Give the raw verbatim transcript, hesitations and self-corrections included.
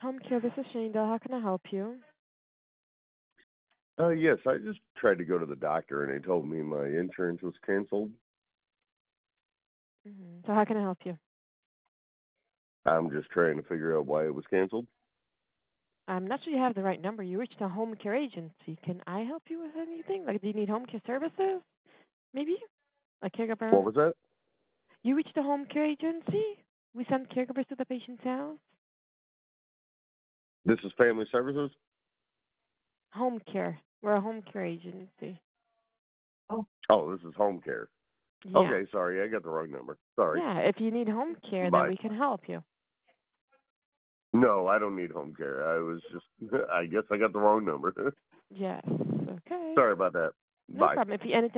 Home care, this is Shaneda. How can I help you? Uh, yes, I just tried to go to the doctor and they told me my insurance was canceled. hmm So how can I help you? I'm just trying to figure out why it was canceled. I'm not sure you have the right number. You reached a home care agency. Can I help you with anything? Like, do you need home care services? Maybe? A caregiver? What was that? You reached a home care agency? We send caregivers to the patient's house? This is Family Services? Home care. We're a home care agency. Oh, this is home care. Yeah. Okay, sorry, I got the wrong number. Sorry. Yeah. If you need home care, then Bye. we can help you. No, I don't need home care. I was just, I guess I got the wrong number. Yes. Okay. Sorry about that. No Bye. problem. If you anything